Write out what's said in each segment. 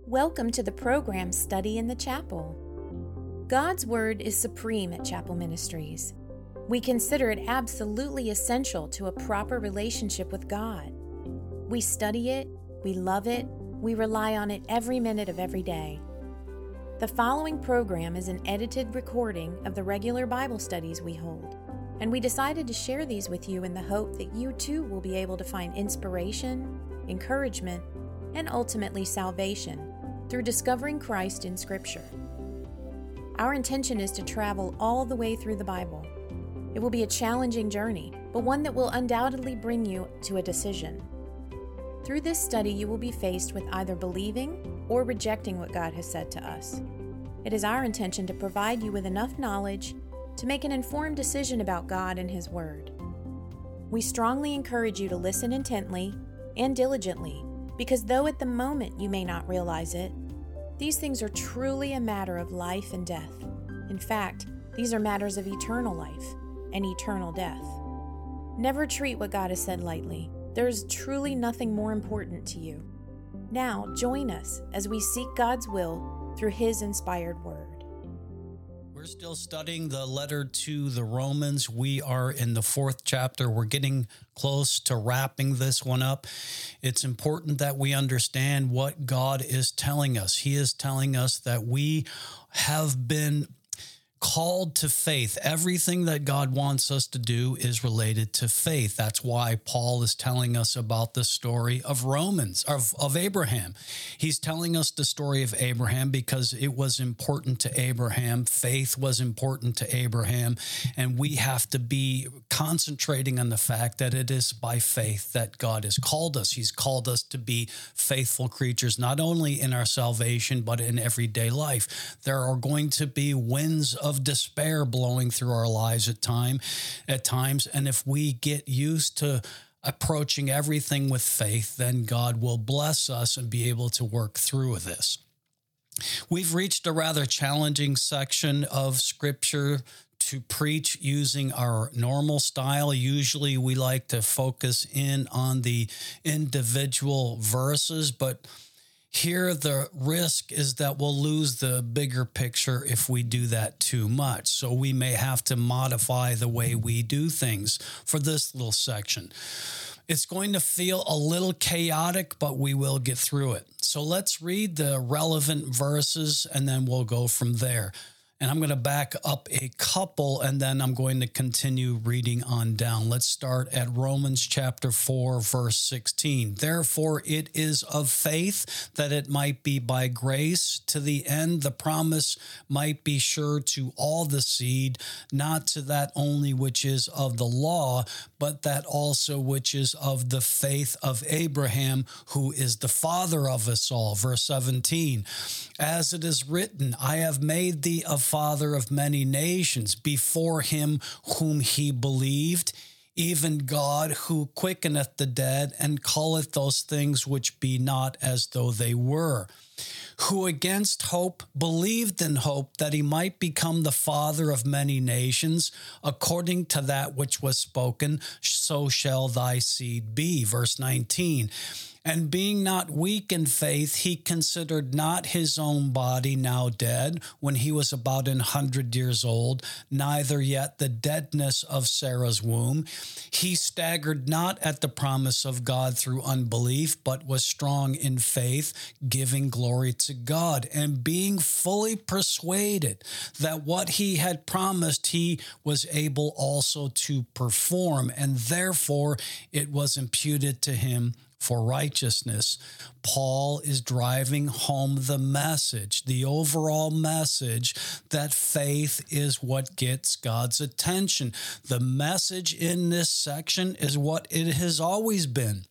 Welcome to the program Study in the Chapel. God's Word is supreme at Chapel Ministries. We consider it absolutely essential to a proper relationship with God. We study it, we love it, we rely on it every minute of every day. The following program is an edited recording of the regular Bible studies we hold, and we decided to share these with you in the hope that you too will be able to find inspiration, encouragement, and ultimately salvation through discovering Christ in Scripture. Our intention is to travel all the way through the Bible. It will be a challenging journey, but one that will undoubtedly bring you to a decision. Through this study, you will be faced with either believing or rejecting what God has said to us. It is our intention to provide you with enough knowledge to make an informed decision about God and His Word. We strongly encourage you to listen intently and diligently, because though at the moment you may not realize it, these things are truly a matter of life and death. In fact, these are matters of eternal life and eternal death. Never treat what God has said lightly. There is truly nothing more important to you. Now, join us as we seek God's will through His inspired Word. We're still studying the letter to the Romans. We are in the 4th chapter. We're getting close to wrapping this one up. It's important that we understand what God is telling us. He is telling us that we have been called to faith. Everything that God wants us to do is related to faith. That's why Paul is telling us about the story of Abraham. He's telling us the story of Abraham because it was important to Abraham. Faith was important to Abraham. And we have to be concentrating on the fact that it is by faith that God has called us. He's called us to be faithful creatures, not only in our salvation, but in everyday life. There are going to be winds of despair blowing through our lives at times. And if we get used to approaching everything with faith, then God will bless us and be able to work through this. We've reached a rather challenging section of Scripture to preach using our normal style. Usually we like to focus in on the individual verses, but here, the risk is that we'll lose the bigger picture if we do that too much. So we may have to modify the way we do things for this little section. It's going to feel a little chaotic, but we will get through it. So let's read the relevant verses, and then we'll go from there. And I'm going to back up a couple, and then I'm going to continue reading on down. Let's start at Romans chapter 4, verse 16. Therefore, it is of faith that it might be by grace, to the end the promise might be sure to all the seed, not to that only which is of the law, but that also which is of the faith of Abraham, who is the father of us all. Verse 17, as it is written, I have made thee a father of many nations, before him whom he believed, even God who quickeneth the dead, and calleth those things which be not as though they were, who against hope believed in hope that he might become the father of many nations, according to that which was spoken, so shall thy seed be. Verse 19, and being not weak in faith, he considered not his own body now dead, when he was about 100 years old, neither yet the deadness of Sarah's womb. He staggered not at the promise of God through unbelief, but was strong in faith, giving glory to God, and being fully persuaded that what he had promised he was able also to perform, and therefore it was imputed to him for righteousness. Paul is driving home the message, the overall message, that faith is what gets God's attention. The message in this section is what it has always been.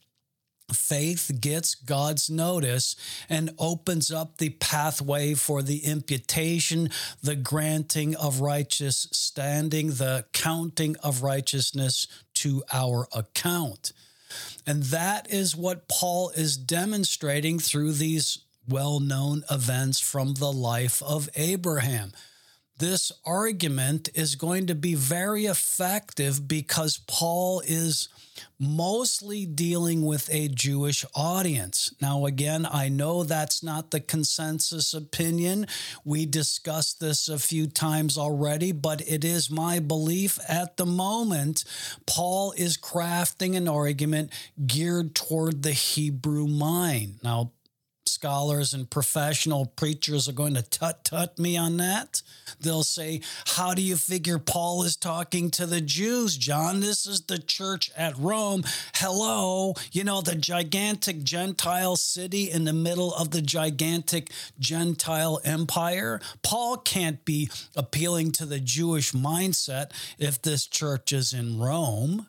Faith gets God's notice and opens up the pathway for the imputation, the granting of righteous standing, the counting of righteousness to our account. And that is what Paul is demonstrating through these well-known events from the life of Abraham. this argument is going to be very effective because Paul is mostly dealing with a Jewish audience. Now, again, I know that's not the consensus opinion. We discussed this a few times already, but it is my belief at the moment Paul is crafting an argument geared toward the Hebrew mind. Now, scholars and professional preachers are going to tut me on that. They'll say, how do you figure Paul is talking to the Jews, John? This is the church at Rome. Hello, the gigantic Gentile city in the middle of the gigantic Gentile empire. Paul can't be appealing to the Jewish mindset if this church is in Rome.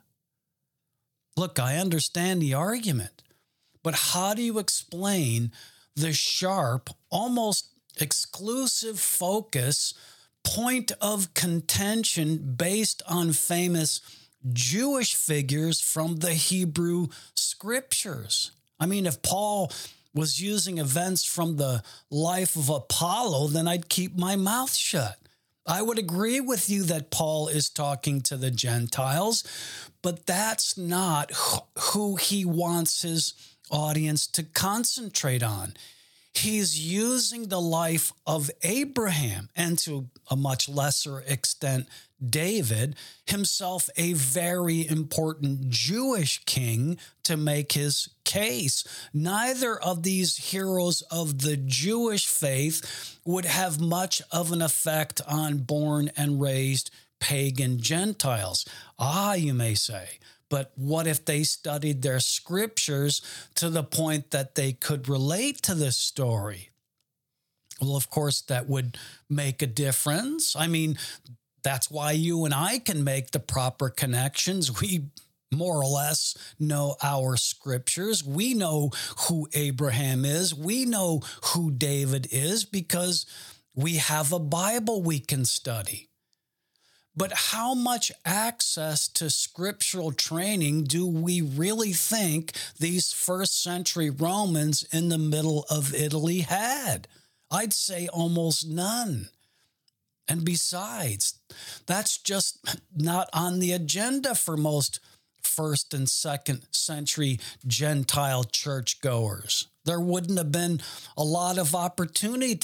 Look, I understand the argument. But how do you explain the sharp, almost exclusive focus, point of contention based on famous Jewish figures from the Hebrew scriptures? I mean, if Paul was using events from the life of Apollo, then I'd keep my mouth shut. I would agree with you that Paul is talking to the Gentiles, but that's not who he wants his audience to concentrate on. He's using the life of Abraham and to a much lesser extent, David, himself a very important Jewish king, to make his case. Neither of these heroes of the Jewish faith would have much of an effect on born and raised pagan Gentiles. You may say. But what if they studied their scriptures to the point that they could relate to this story? Well, of course, that would make a difference. I mean, that's why you and I can make the proper connections. We more or less know our scriptures. We know who Abraham is. We know who David is because we have a Bible we can study. But how much access to scriptural training do we really think these first century Romans in the middle of Italy had? I'd say almost none. And besides, that's just not on the agenda for most first and second century Gentile churchgoers. There wouldn't have been a lot of opportunity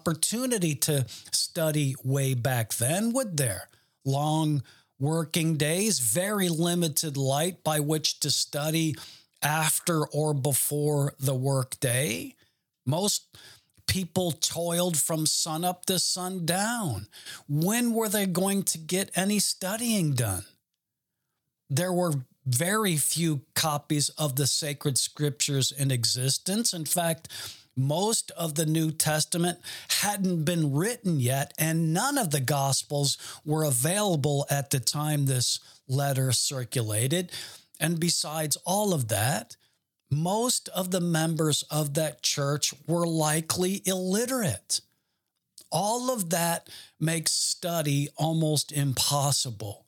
to study way back then, would there? Long working days, very limited light by which to study after or before the workday. Most people toiled from sunup to sundown. When were they going to get any studying done? There were very few copies of the sacred scriptures in existence. In fact, most of the New Testament hadn't been written yet, and none of the Gospels were available at the time this letter circulated. And besides all of that, most of the members of that church were likely illiterate. All of that makes study almost impossible.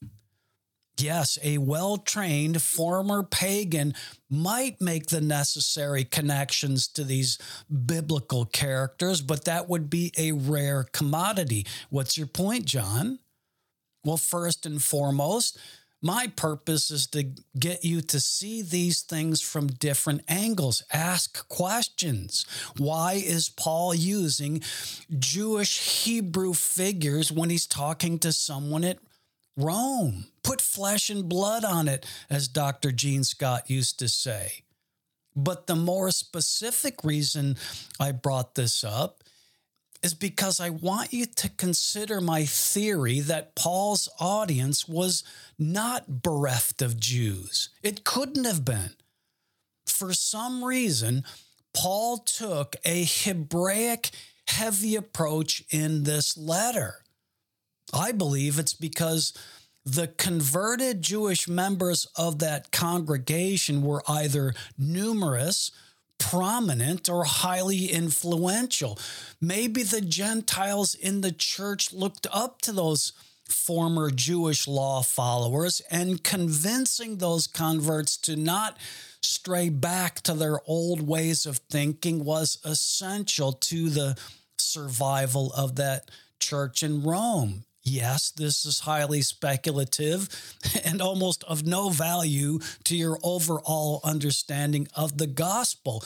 Yes, a well-trained former pagan might make the necessary connections to these biblical characters, but that would be a rare commodity. What's your point, John? Well, first and foremost, my purpose is to get you to see these things from different angles. Ask questions. Why is Paul using Jewish Hebrew figures when he's talking to someone at Rome? Put flesh and blood on it, as Dr. Gene Scott used to say. But the more specific reason I brought this up is because I want you to consider my theory that Paul's audience was not bereft of Jews. It couldn't have been. For some reason, Paul took a Hebraic heavy approach in this letter. I believe it's because the converted Jewish members of that congregation were either numerous, prominent, or highly influential. Maybe the Gentiles in the church looked up to those former Jewish law followers, and convincing those converts to not stray back to their old ways of thinking was essential to the survival of that church in Rome. Yes, this is highly speculative and almost of no value to your overall understanding of the gospel.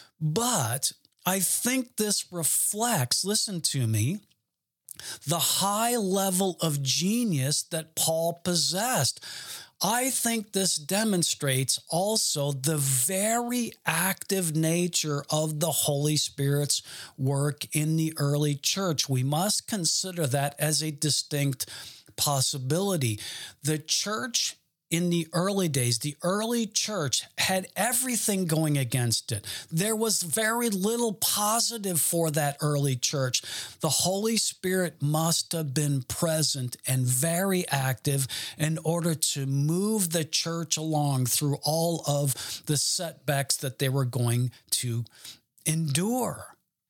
But I think this reflects, listen to me, the high level of genius that Paul possessed. I think this demonstrates also the very active nature of the Holy Spirit's work in the early church. We must consider that as a distinct possibility. The church in the early days, the early church had everything going against it. There was very little positive for that early church. The Holy Spirit must have been present and very active in order to move the church along through all of the setbacks that they were going to endure.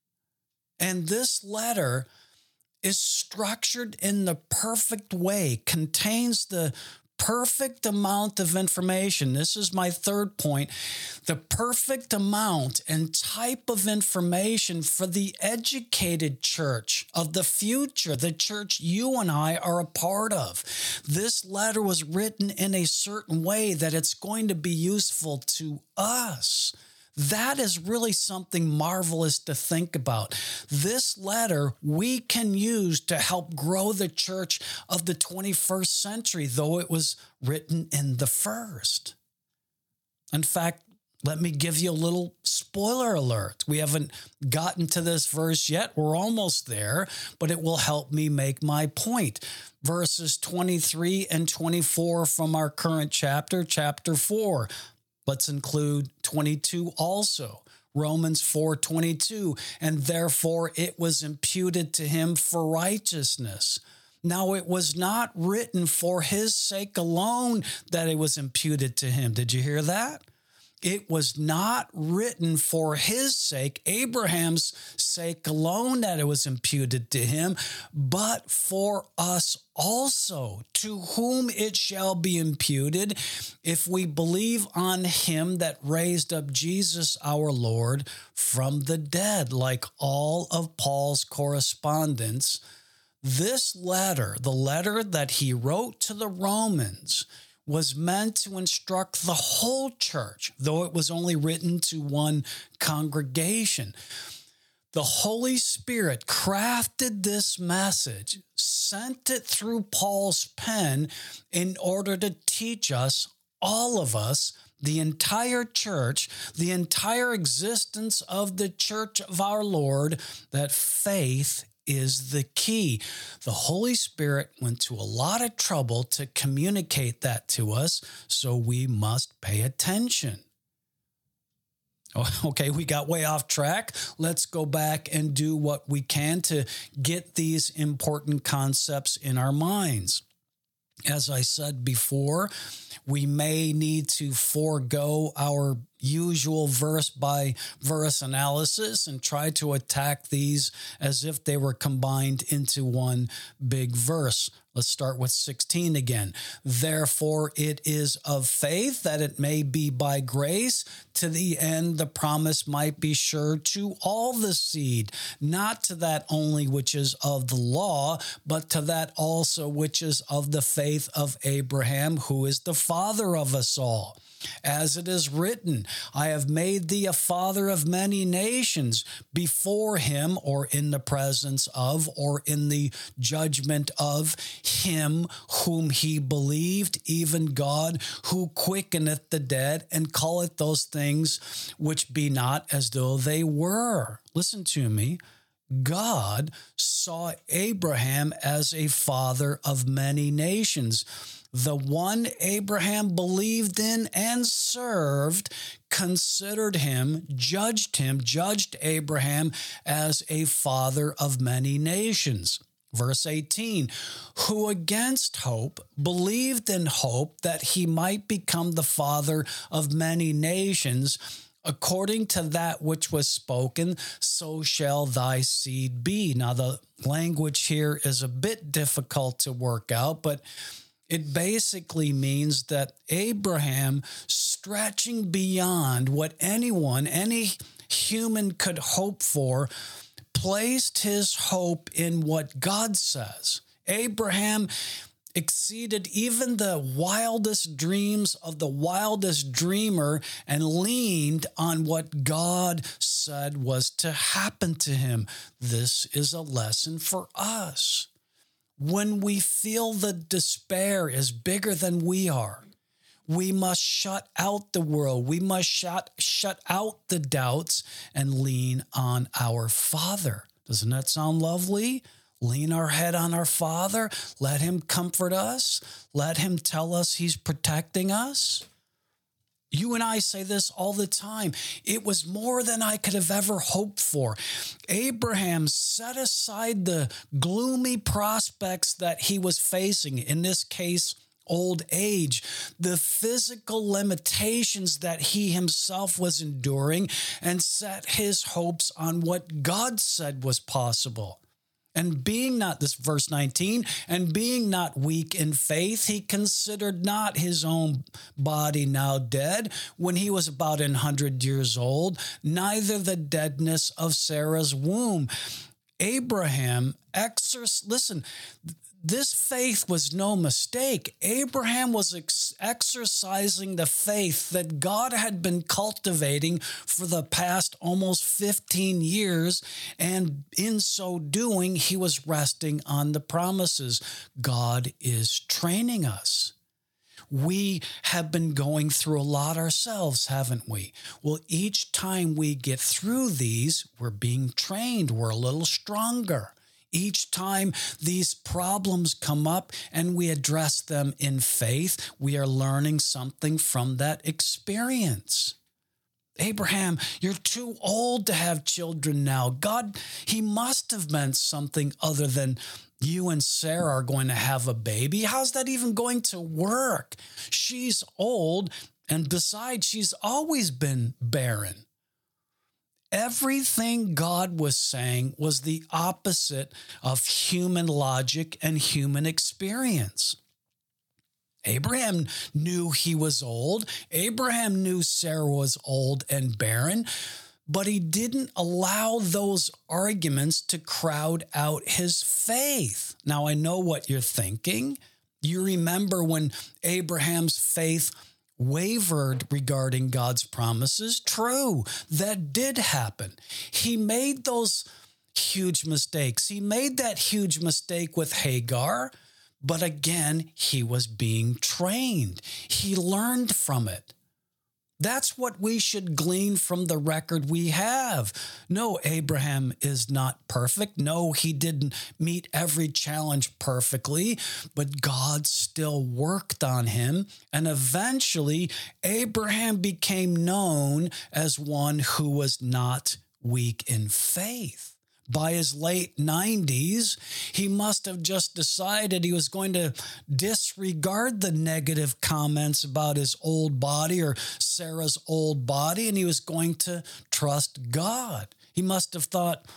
And this letter is structured in the perfect way, contains the perfect amount of information. This is my third point. The perfect amount and type of information for the educated church of the future, the church you and I are a part of. This letter was written in a certain way that it's going to be useful to us. That is really something marvelous to think about. This letter we can use to help grow the church of the 21st century, though it was written in the first. In fact, let me give you a little spoiler alert. We haven't gotten to this verse yet. We're almost there, but it will help me make my point. Verses 23 and 24 from our current chapter, chapter 4. Let's include 22 also. Romans 4:22, and therefore it was imputed to him for righteousness. Now it was not written for his sake alone that it was imputed to him. Did you hear that? It was not written for his sake, Abraham's sake alone, that it was imputed to him, but for us also, to whom it shall be imputed if we believe on him that raised up Jesus our Lord from the dead. Like all of Paul's correspondence, this letter, the letter that he wrote to the Romans, was meant to instruct the whole church, though it was only written to one congregation. The Holy Spirit crafted this message, sent it through Paul's pen in order to teach us, all of us, the entire church, the entire existence of the church of our Lord, that faith is the key. The Holy Spirit went to a lot of trouble to communicate that to us, so we must pay attention. Okay, we got way off track. Let's go back and do what we can to get these important concepts in our minds. As I said before, we may need to forego our usual verse-by-verse analysis and try to attack these as if they were combined into one big verse. Let's start with 16 again. Therefore, it is of faith that it may be by grace, to the end the promise might be sure to all the seed, not to that only which is of the law, but to that also which is of the faith of Abraham, who is the father of us all. As it is written, I have made thee a father of many nations, before him, or in the presence of, or in the judgment of him whom he believed, even God, who quickeneth the dead, and calleth those things which be not as though they were. Listen to me. God saw Abraham as a father of many nations. The one Abraham believed in and served considered him, judged Abraham as a father of many nations. Verse 18, who against hope believed in hope that he might become the father of many nations, according to that which was spoken, so shall thy seed be. Now, the language here is a bit difficult to work out, but it basically means that Abraham, stretching beyond what any human could hope for, placed his hope in what God says. Abraham exceeded even the wildest dreams of the wildest dreamer and leaned on what God said was to happen to him. This is a lesson for us. When we feel the despair is bigger than we are, we must shut out the world. We must shut out the doubts and lean on our Father. Doesn't that sound lovely? Lean our head on our Father. Let him comfort us. Let him tell us he's protecting us. You and I say this all the time. It was more than I could have ever hoped for. Abraham set aside the gloomy prospects that he was facing, in this case, old age, the physical limitations that he himself was enduring, and set his hopes on what God said was possible. And being not, this verse 19, and being not weak in faith, he considered not his own body now dead when he was about 100 years old, neither the deadness of Sarah's womb. Abraham listen, this faith was no mistake. Abraham was exercising the faith that God had been cultivating for the past almost 15 years, and in so doing, he was resting on the promises. God is training us. We have been going through a lot ourselves, haven't we? Well, each time we get through these, we're being trained. We're a little stronger. Each time these problems come up and we address them in faith, we are learning something from that experience. Abraham, you're too old to have children now. God, he must have meant something other than you and Sarah are going to have a baby. How's that even going to work? She's old, and besides, she's always been barren. Everything God was saying was the opposite of human logic and human experience. Abraham knew he was old. Abraham knew Sarah was old and barren, but he didn't allow those arguments to crowd out his faith. Now, I know what you're thinking. You remember when Abraham's faith wavered regarding God's promises. True, that did happen. He made those huge mistakes. He made that huge mistake with Hagar, but again, he was being trained. He learned from it. That's what we should glean from the record we have. No, Abraham is not perfect. No, he didn't meet every challenge perfectly, but God still worked on him. And eventually, Abraham became known as one who was not weak in faith. By his late 90s, he must have just decided he was going to disregard the negative comments about his old body or Sarah's old body, and he was going to trust God. He must have thought,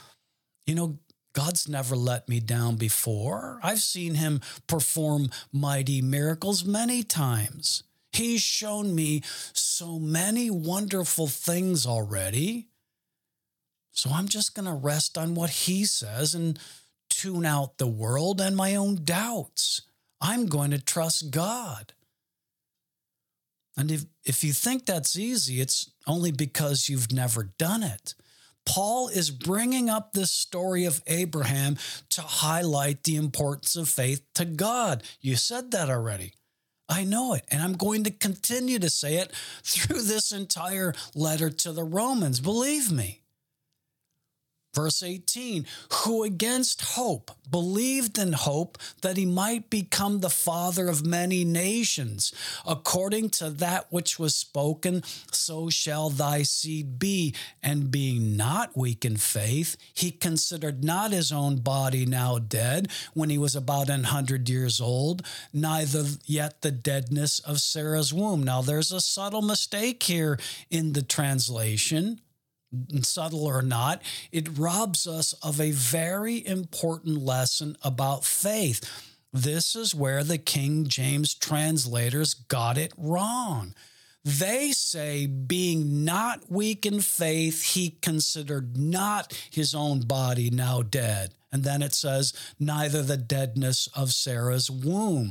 God's never let me down before. I've seen him perform mighty miracles many times. He's shown me so many wonderful things already. So I'm just going to rest on what he says and tune out the world and my own doubts. I'm going to trust God. And if you think that's easy, it's only because you've never done it. Paul is bringing up this story of Abraham to highlight the importance of faith to God. You said that already. I know it, and I'm going to continue to say it through this entire letter to the Romans. Believe me. Verse 18, who against hope believed in hope that he might become the father of many nations, according to that which was spoken, so shall thy seed be. And being not weak in faith, he considered not his own body now dead when he was about 100 years old, neither yet the deadness of Sarah's womb. Now there's a subtle mistake here in the translation. Subtle or not, it robs us of a very important lesson about faith. This is where the King James translators got it wrong. They say, being not weak in faith, he considered not his own body now dead. And then it says, neither the deadness of Sarah's womb.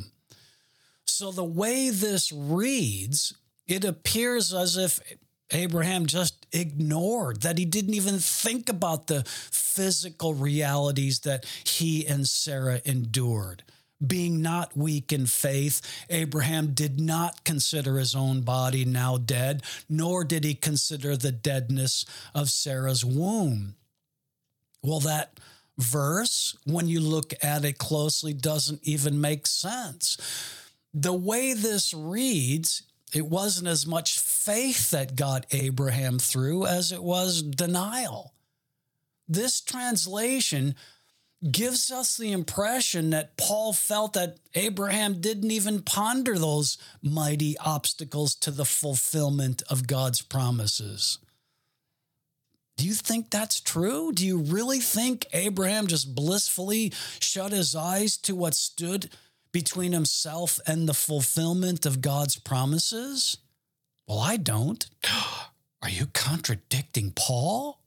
So the way this reads, it appears as if Abraham just ignored, that he didn't even think about the physical realities that he and Sarah endured. Being not weak in faith, Abraham did not consider his own body now dead, nor did he consider the deadness of Sarah's womb. Well, that verse, when you look at it closely, doesn't even make sense. The way this reads, it wasn't as much faith that got Abraham through as it was denial. This translation gives us the impression that Paul felt that Abraham didn't even ponder those mighty obstacles to the fulfillment of God's promises. Do you think that's true? Do you really think Abraham just blissfully shut his eyes to what stood between himself and the fulfillment of God's promises? Well, I don't. Are you contradicting Paul?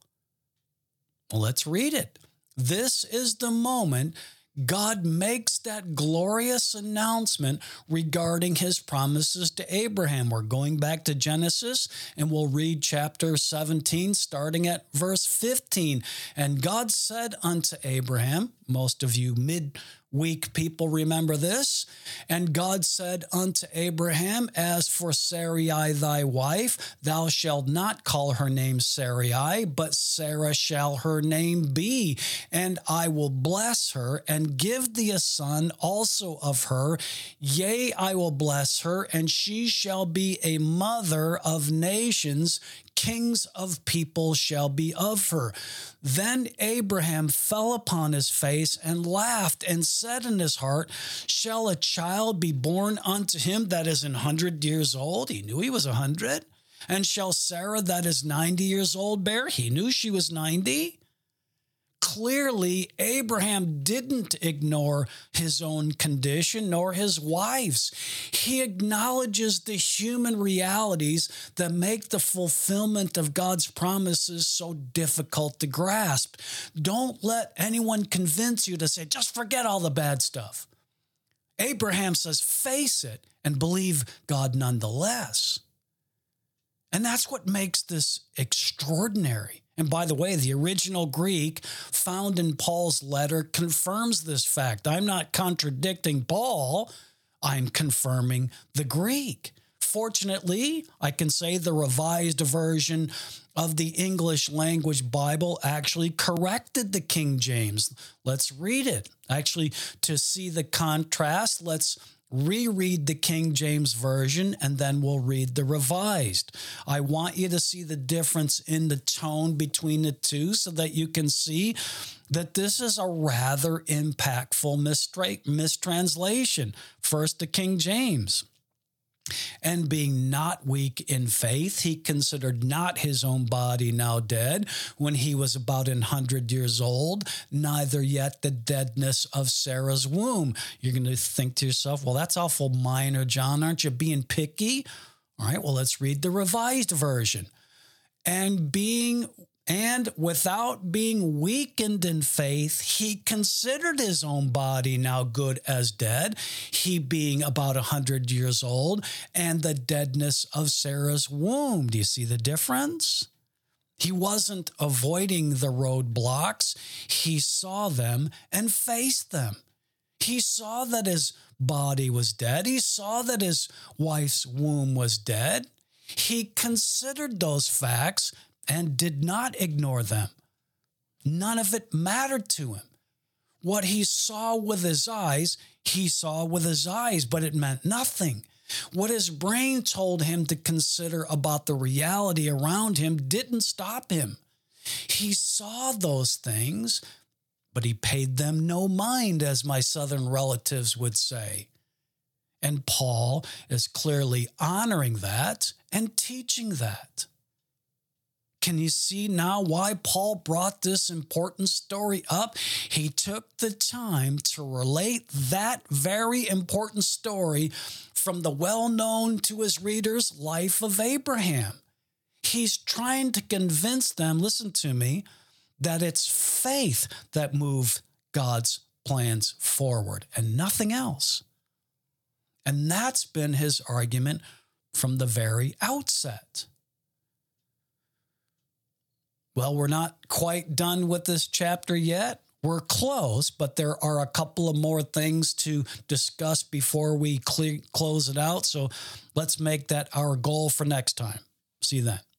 Well, let's read it. This is the moment God makes that glorious announcement regarding his promises to Abraham. We're going back to Genesis, and we'll read chapter 17, starting at verse 15. And God said unto Abraham, most of you mid-week people remember this, and God said unto Abraham, as for Sarai thy wife, thou shalt not call her name Sarai, but Sarah shall her name be, and I will bless her and give thee a son also of her. Yea, I will bless her, and she shall be a mother of nations. Kings of people shall be of her. Then Abraham fell upon his face and laughed and said in his heart, shall a child be born unto him that is 100 years old? He knew he was 100. And shall Sarah that is 90 years old bear? He knew she was 90. Clearly, Abraham didn't ignore his own condition nor his wife's. He acknowledges the human realities that make the fulfillment of God's promises so difficult to grasp. Don't let anyone convince you to say, just forget all the bad stuff. Abraham says, face it and believe God nonetheless. And that's what makes this extraordinary. And by the way, the original Greek found in Paul's letter confirms this fact. I'm not contradicting Paul. I'm confirming the Greek. Fortunately, I can say the revised version of the English language Bible actually corrected the King James. Let's read it. Actually, to see the contrast, let's reread the King James Version, and then we'll read the Revised. I want you to see the difference in the tone between the two so that you can see that this is a rather impactful mistranslation. First, the King James. And being not weak in faith, he considered not his own body now dead when he was about 100 years old, neither yet the deadness of Sarah's womb. You're going to think to yourself, well, that's awful minor, John. Aren't you being picky? All right, well, let's read the Revised Version. And without being weakened in faith, he considered his own body now good as dead, he being about 100 years old, and the deadness of Sarah's womb. Do you see the difference? He wasn't avoiding the roadblocks. He saw them and faced them. He saw that his body was dead. He saw that his wife's womb was dead. He considered those facts and did not ignore them. None of it mattered to him. What he saw with his eyes, he saw with his eyes, but it meant nothing. What his brain told him to consider about the reality around him didn't stop him. He saw those things, but he paid them no mind, as my Southern relatives would say. And Paul is clearly honoring that and teaching that. Can you see now why Paul brought this important story up? He took the time to relate that very important story from the well-known to his readers life of Abraham. He's trying to convince them, listen to me, that it's faith that moved God's plans forward and nothing else. And that's been his argument from the very outset. Well, we're not quite done with this chapter yet. We're close, but there are a couple of more things to discuss before we close it out. So let's make that our goal for next time. See you then.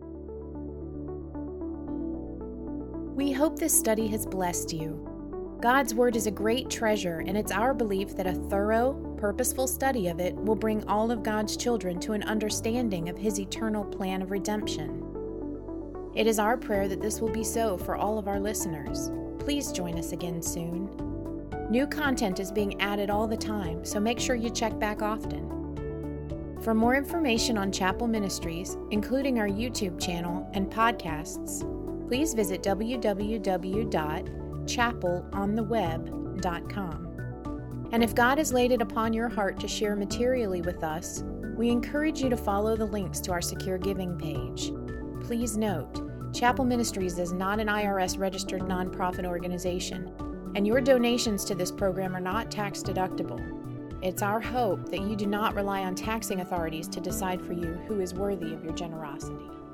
We hope this study has blessed you. God's Word is a great treasure, and it's our belief that a thorough, purposeful study of it will bring all of God's children to an understanding of His eternal plan of redemption. It is our prayer that this will be so for all of our listeners. Please join us again soon. New content is being added all the time, so make sure you check back often. For more information on Chapel Ministries, including our YouTube channel and podcasts, please visit www.chapelontheweb.com. And if God has laid it upon your heart to share materially with us, we encourage you to follow the links to our secure giving page. Please note, Chapel Ministries is not an IRS-registered nonprofit organization, and your donations to this program are not tax-deductible. It's our hope that you do not rely on taxing authorities to decide for you who is worthy of your generosity.